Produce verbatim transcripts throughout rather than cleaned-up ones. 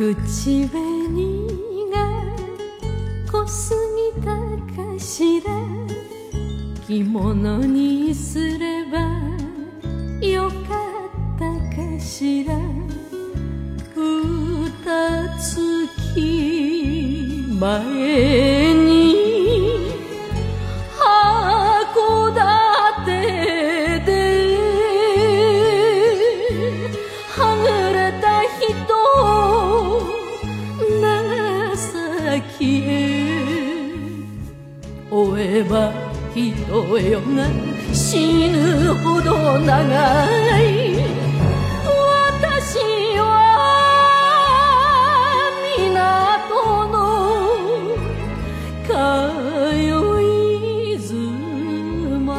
口紅が濃すぎたかしら、着物にすればよかったかしら。二月前に函館ではぐれた人を長崎へ追えば人よが死ぬほど長い。私は港の通い妻。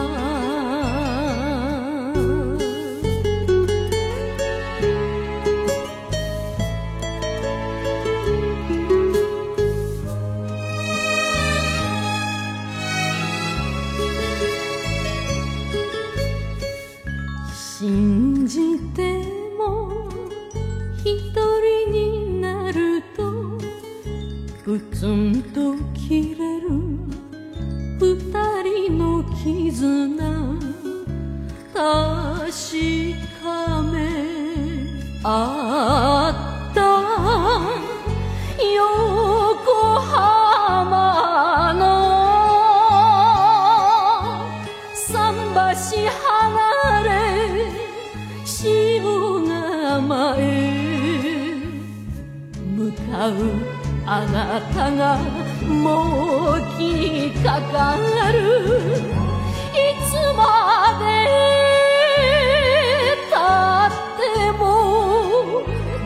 信じても一人になるとプツンと切れる二人の絆。確かめあった横浜の桟橋離れ塩釜へ向かうあなたがもう気にかかる。いつまでたっても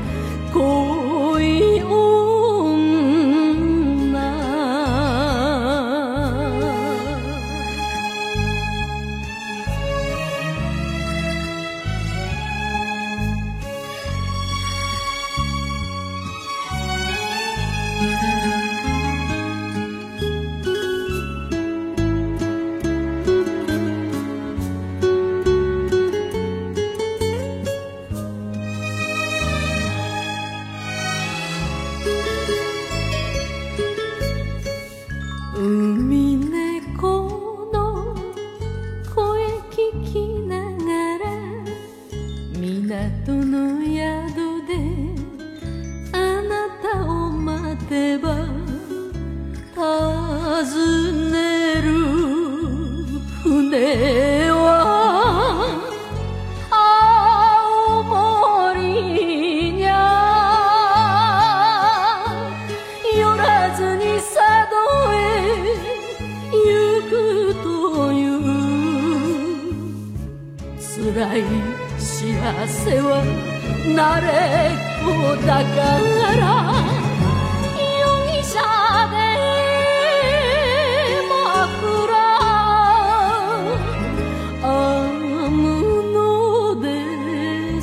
恋女。海猫の声聞きながら港の宿であなたを待てば訪ねる船は青森にゃ寄らずに佐渡へ行くという辛い幸せは慣れっこだから容疑者で枕編むのです。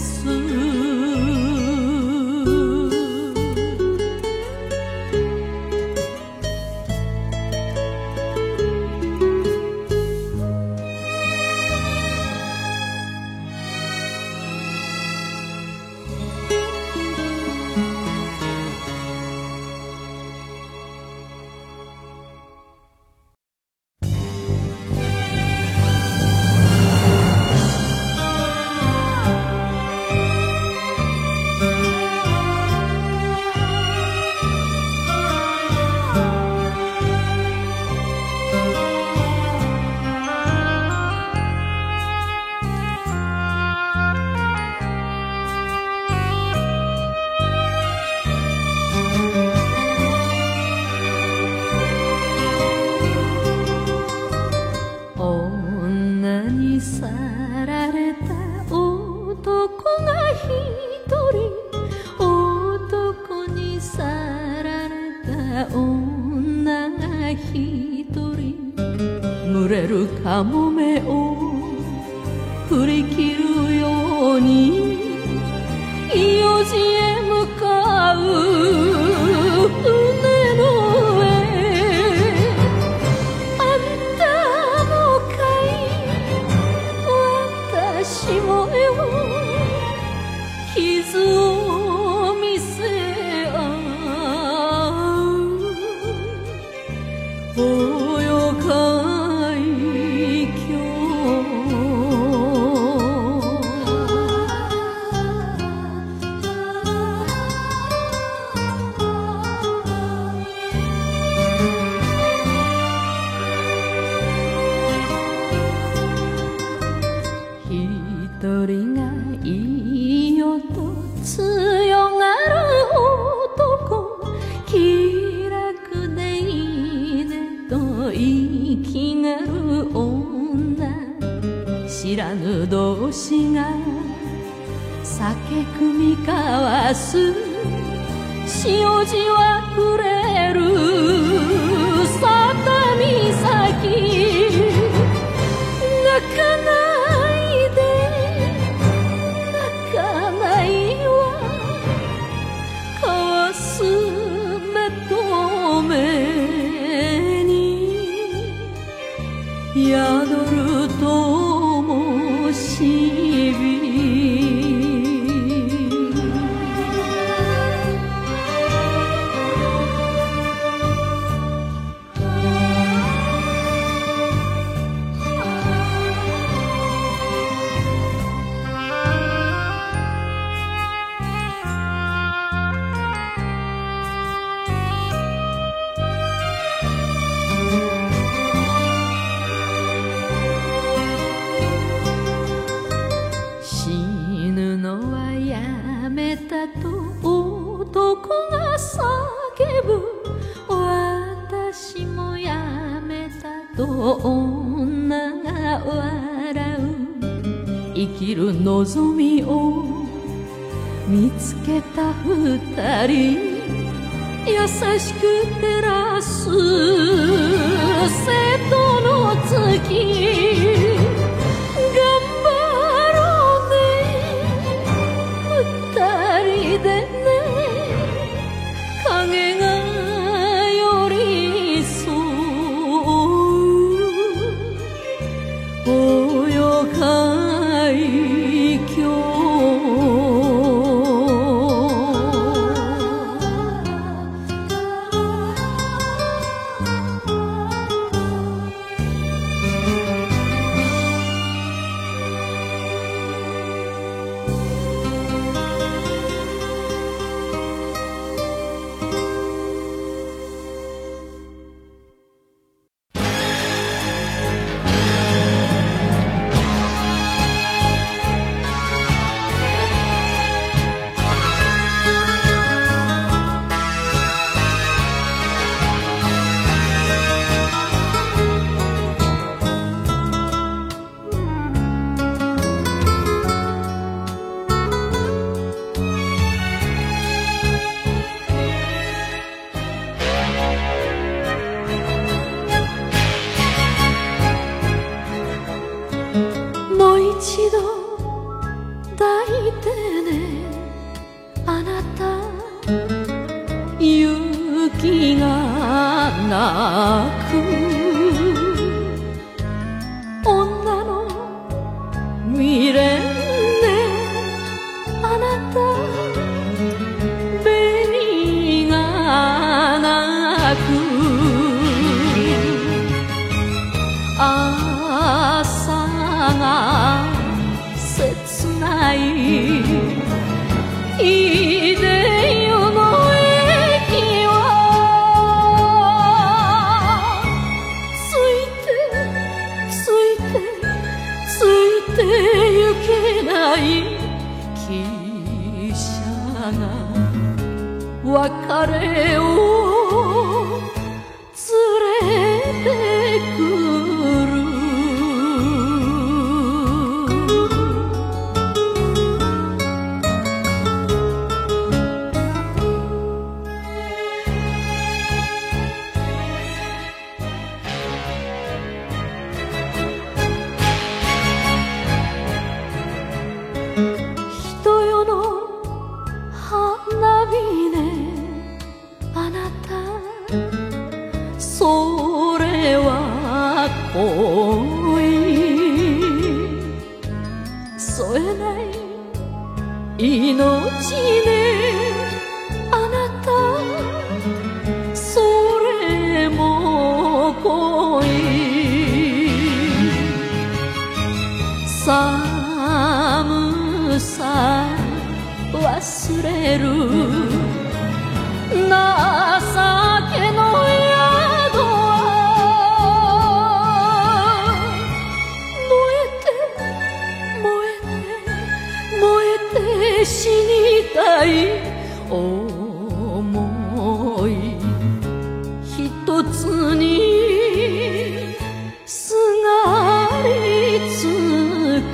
女に去られた男が一人、男に去られた女が一人、群れるカモメを振り切るように四時へ向かう船の上。あんたもかい私もよ、傷を見せ合知らぬ同士が酒酌み交わす潮路は触れる佐田岬泣かないで泣かないわ交わす目と目に宿る灯火私もやめたと女が笑う生きる望みを見つけた二人優しく照らす瀬戸の月頑張ろうね二人でね影が寄り添う泳がい今日一度抱いてねあなた勇気がなく女の未練ねあなた紅がなく朝が切ないいでよの駅はついてついてついてゆけない汽車が別れを連れてくるそれは恋添えない命ねあなたそれも恋寒さ忘れる情けの宿は燃えて燃えて燃えて死にたい想い一つにすがりつく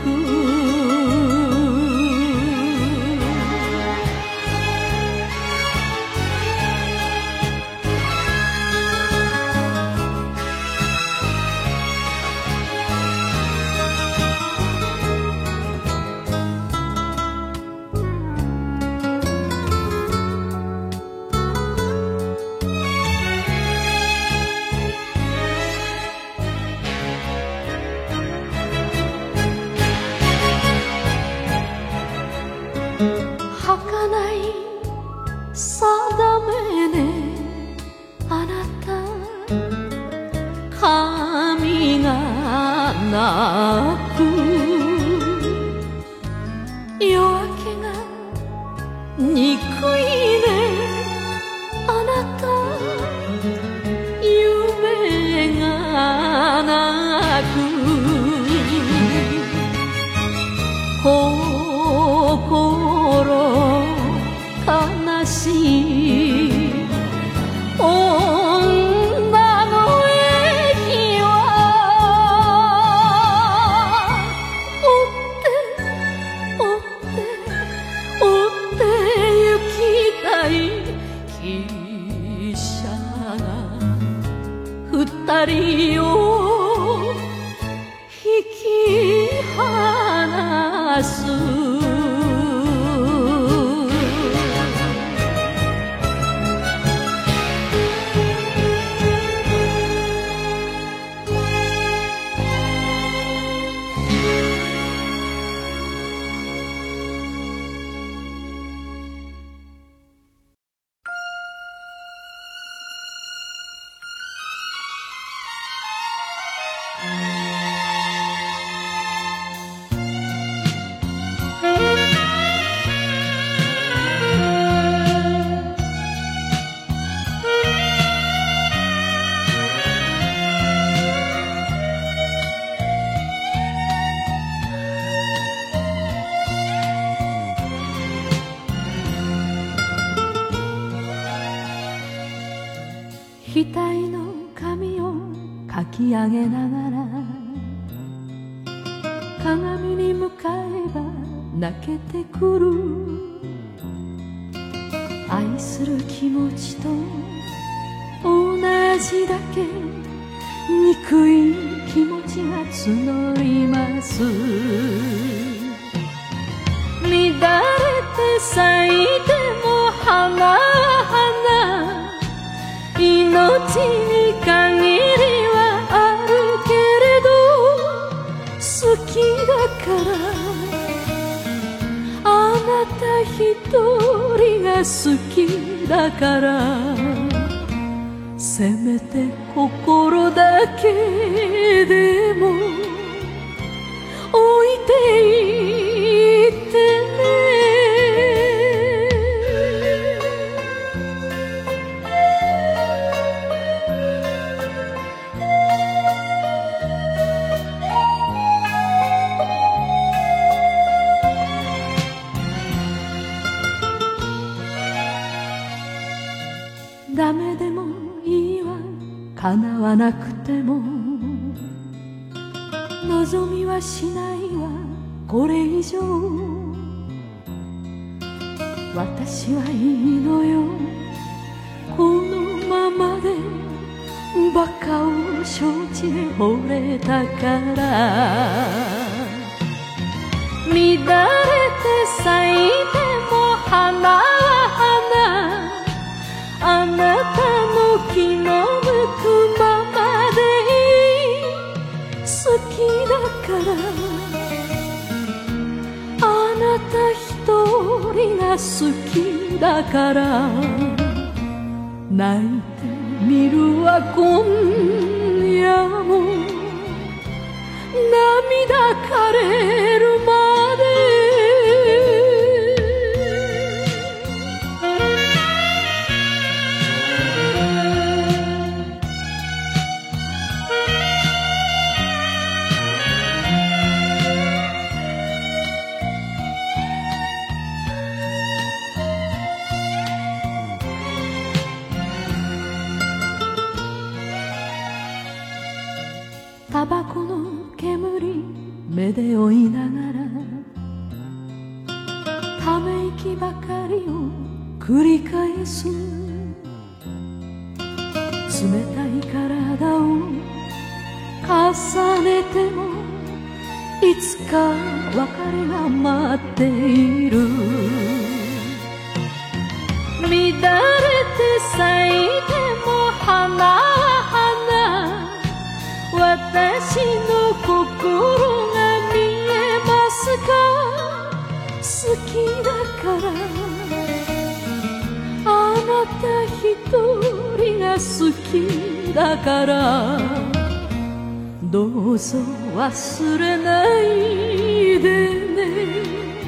ない定めねあなた髪がなく夜明けが憎いねあなた夢がなく心悲しい女の駅は追って追って追って行きたい汽車が二人を引き離す額の髪をかき上げながら鏡に向かえば泣けてくる愛する気持ちと同じだけ憎い気持ちが募ります乱れて咲いても花は花命に限りはあるけれど好きだからあなた一人が好きだからせめて心だけでも置いていってねダメでもいいわ叶わなくても望みはしないわこれ以上私はいいのよこのままでバカを承知で惚れたから乱れて咲いても花は花あなたの気の向くままでいい好きだからあなた一人が好きだから泣いてみるわ今夜も涙枯れるまでタバコの煙目で追いながらため息ばかりを繰り返す冷たい体を重ねてもいつか別れが待っている乱れて咲いても花は花私の心が見えますか好きだからだからどうぞ忘れないでね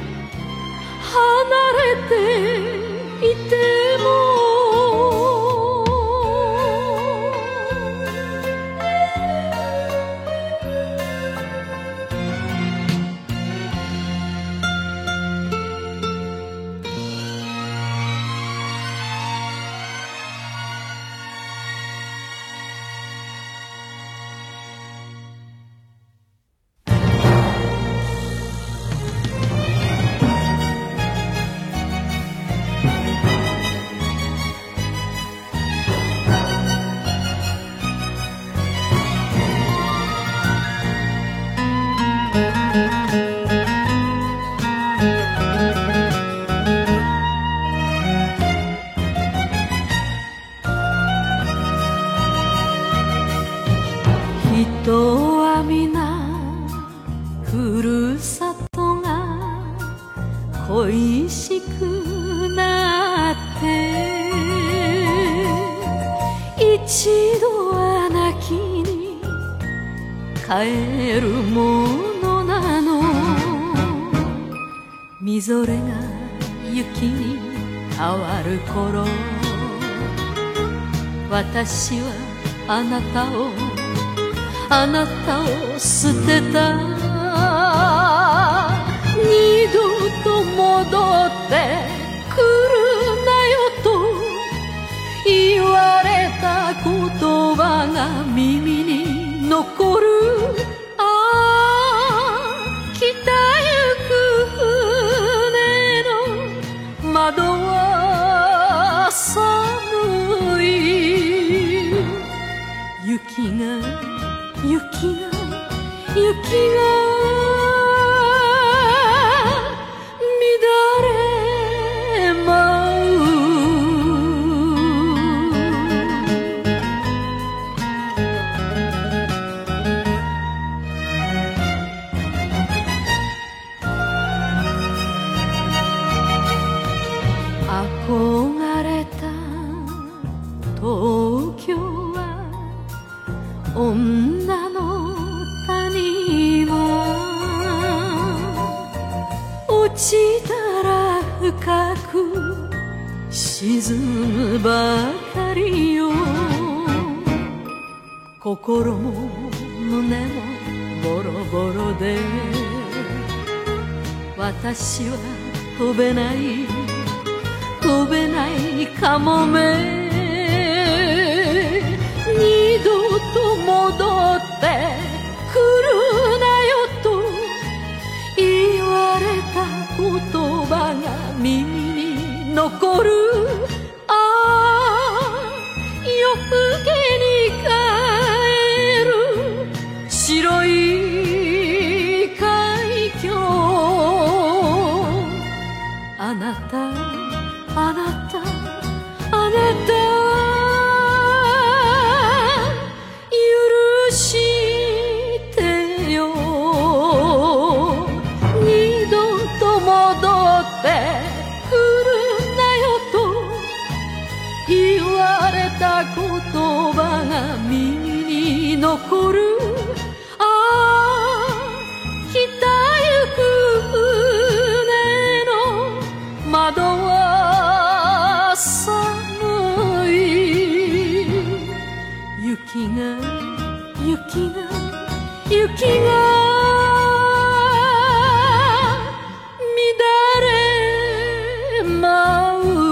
離れていても人は皆ふるさとが恋しくなって一度は泣きに帰るものなのみぞれが雪に変わる頃私はあなたをあなたを捨てた二度と戻ってくるなよと言われた言葉が耳に残るああ北行く船の窓は寒い雪が雪が雪が乱れ舞う憧れた東京は女の谷は落ちたら深く沈むばかりよ心も胸もボロボロで私は飛べない飛べないかもめ二度と戻ってくるなよと言われた言葉が耳に残るああ夜更けに帰る白い海峡あなたあなたあなた言葉が耳に残るああ北行く船の窓は寒い雪が雪が雪が乱れ舞う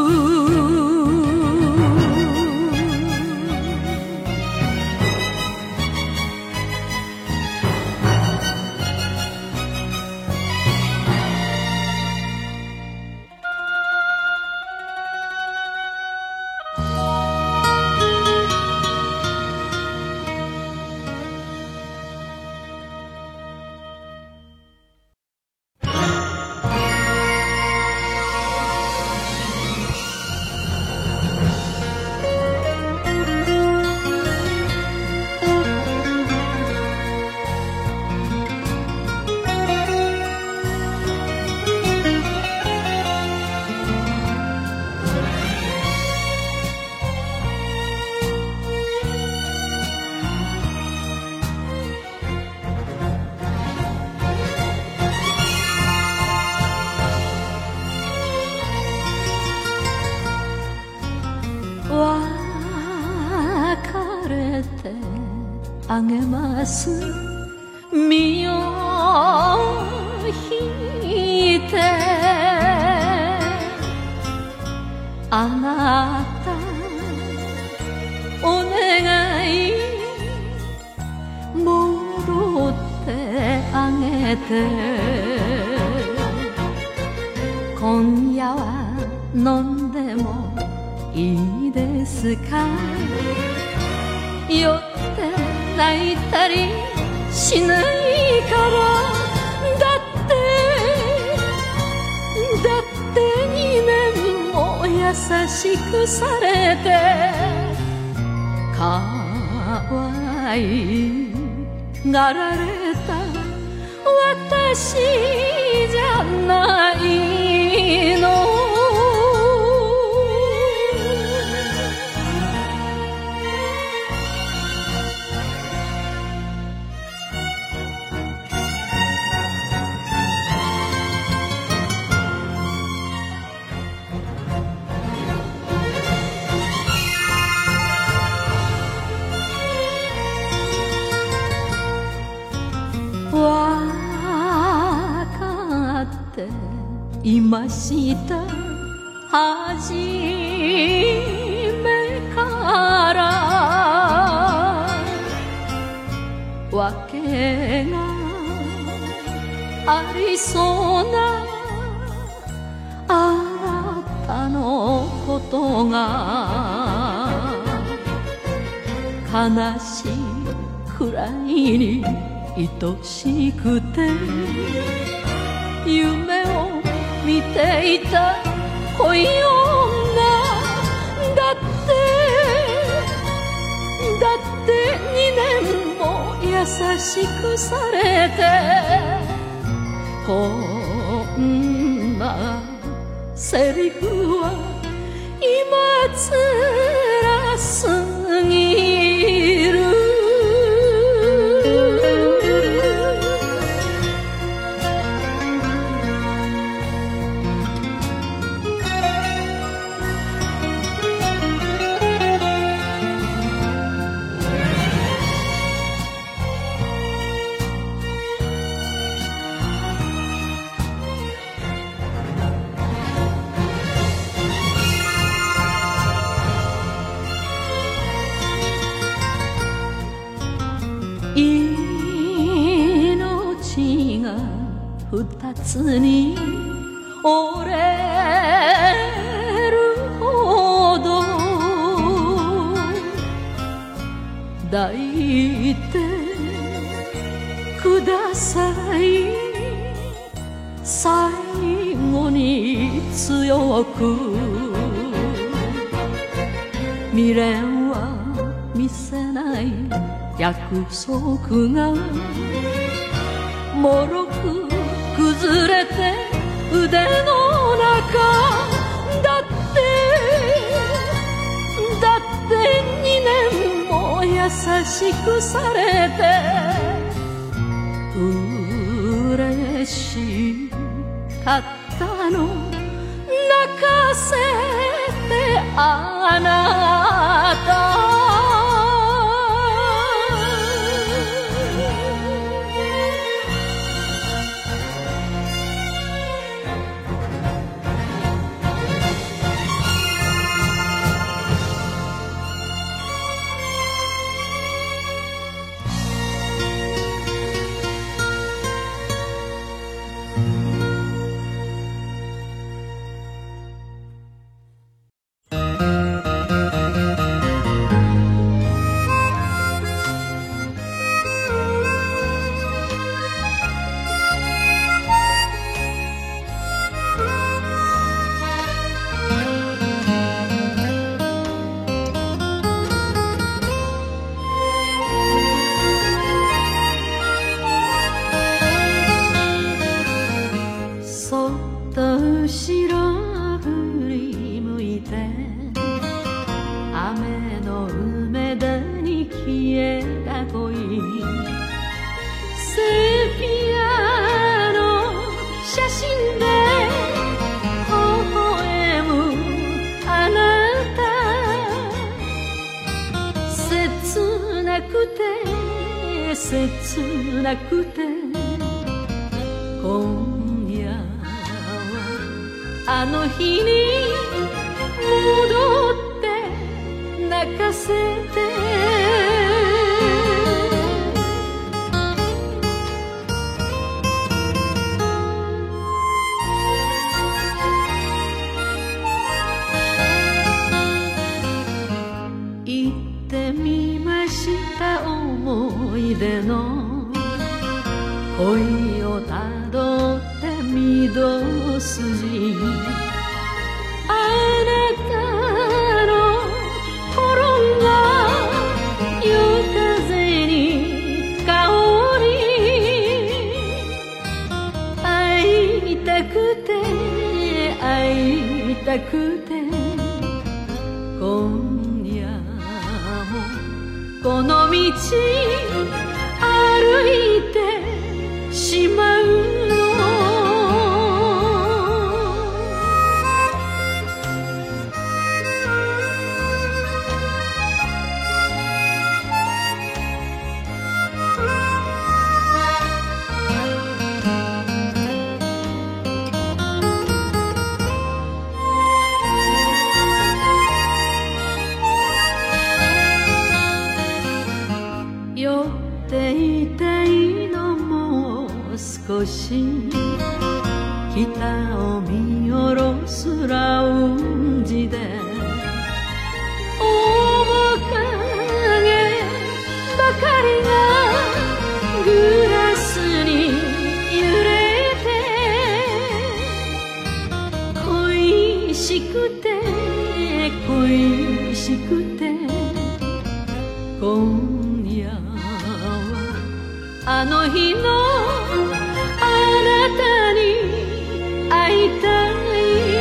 あげます身を引いてあなたお願い戻ってあげて今夜は飲んでもいいですか酔って泣いたりしないからだってだってにねんも優しくされてかわいがられた私じゃないのわかっていましたはじめからわけがありそうなあなたのことが悲しいくらいに愛しくて夢を見ていた恋女だってだってにねんも優しくされてこんなセリフは今つらすぎる命が二つに折れるほど抱いてください最後に強く未練は見せない約束がもろく崩れて腕の中だってだってにねんも優しくされて嬉しかったの泣かせてあなた切なくて今夜はあの日に戻って泣かせて行ってみました思い出の恋をたどって御堂筋あなたの頃が夜風に香り会いたくて会いたくて今夜もこの道歩いてしまうの酔っていたいのもう少し北を見下ろすラウンジで面影ばかりがグラスに揺れて恋しくて恋しくて今夜はあの日のあなたに会いたい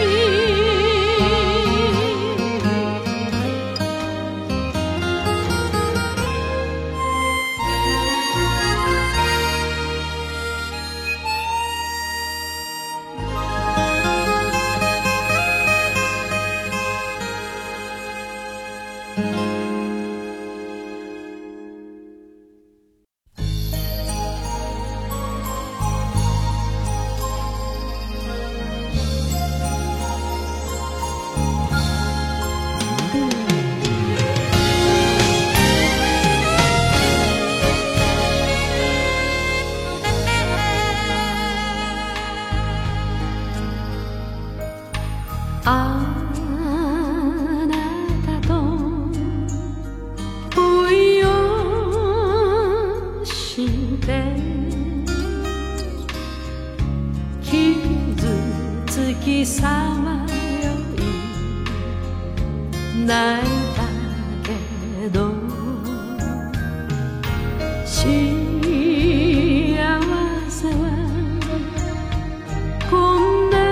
あなたと恋をして傷つきさまよい泣いたけど幸せはこんな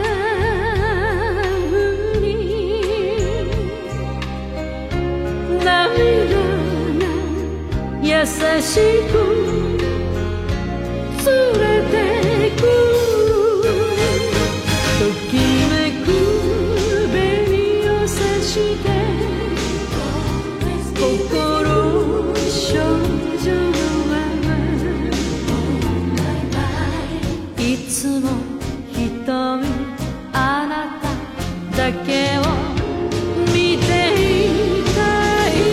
優しく連れてくときめく紅をさして心少女のままいつも瞳あなただけを見ていたい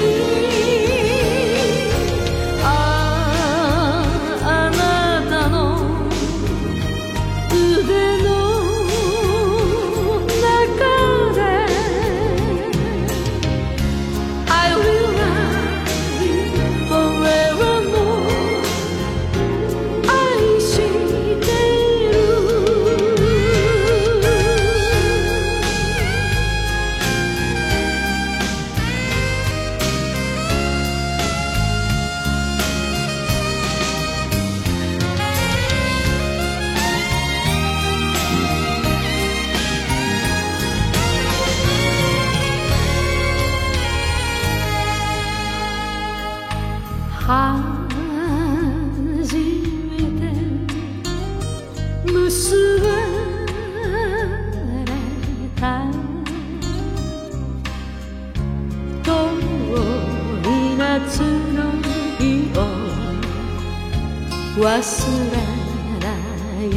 忘れない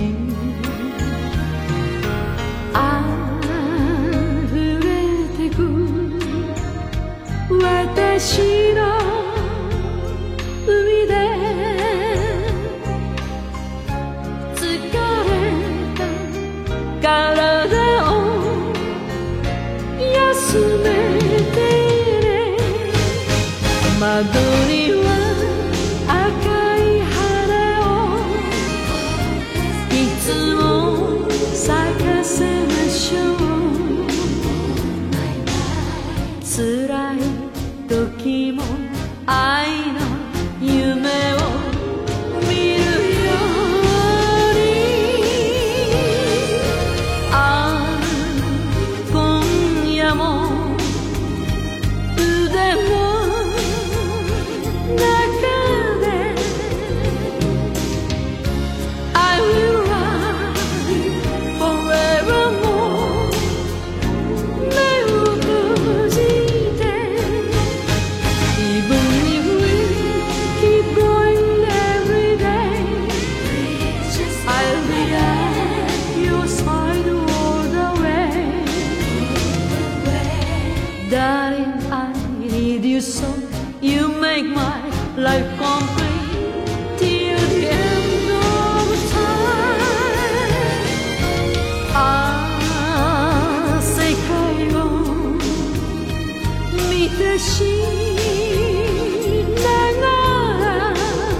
溢れてく私の海で疲れた体を休めてね窓には赤い花をいつも咲かせましょう辛い時も愛の夢を見るようにああ今夜も腕の中で I will love you forevermore 目を閉じて Even if we keep going every day I'll be at your side all the way Darling, I need you so You make my life complete till the end of time ああ世界を見て死ながら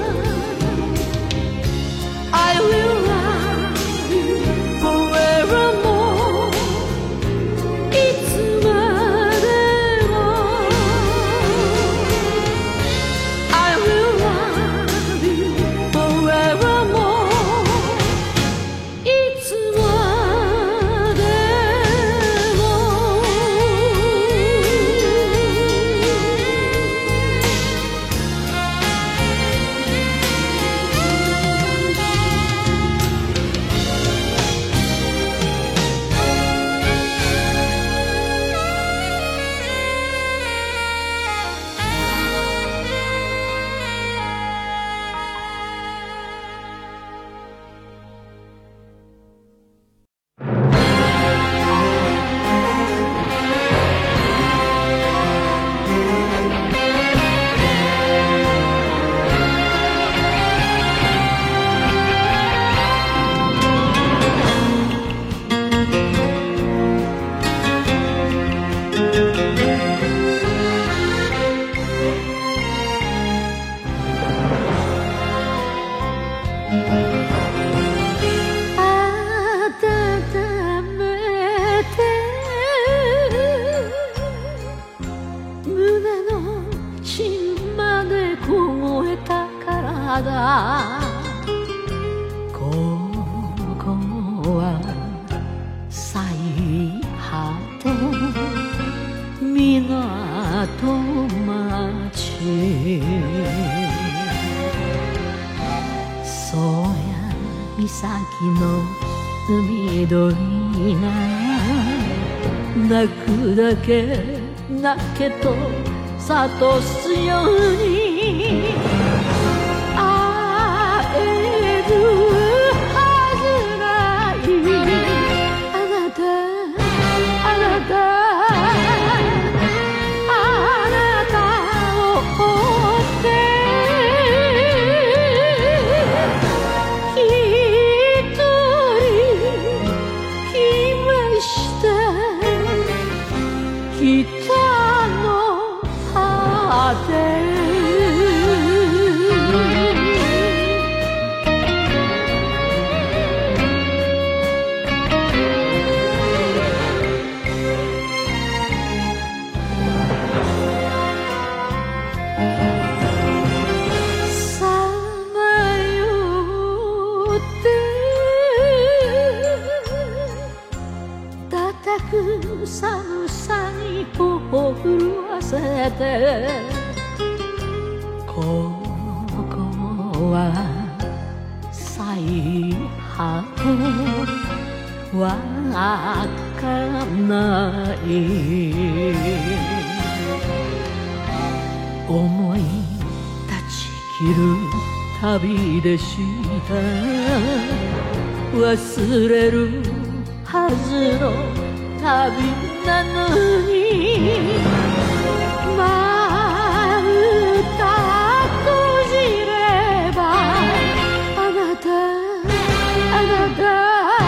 I will love you forevermore いつまでも I will love you forevermore いつまでも温めて胸の芯まで凍えた体ここは最果て港町そうや岬の海鳥が泣くだけ泣けと諭すように会えるはずないあなたあなたあなたを追って一人来ました北の果てさまよって叩く寒さに頬を震わせてここは最果てわかんない思い断ち切る旅でした忘れるはずの旅なのにまた閉じればあなたあなた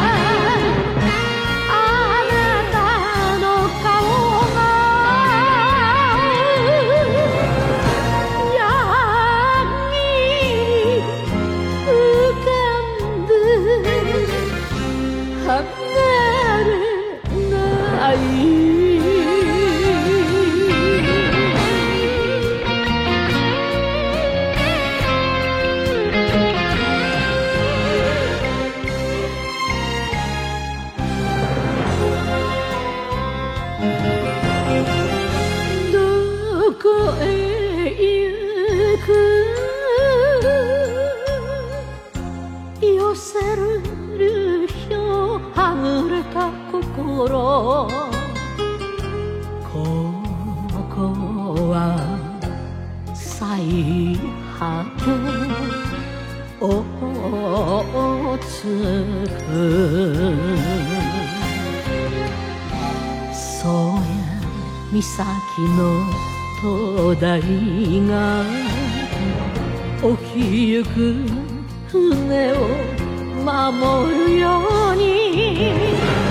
どこへ行く寄せるよはぐれた心ここは最果て大津区宗谷岬の灯台が沖行く船を守るように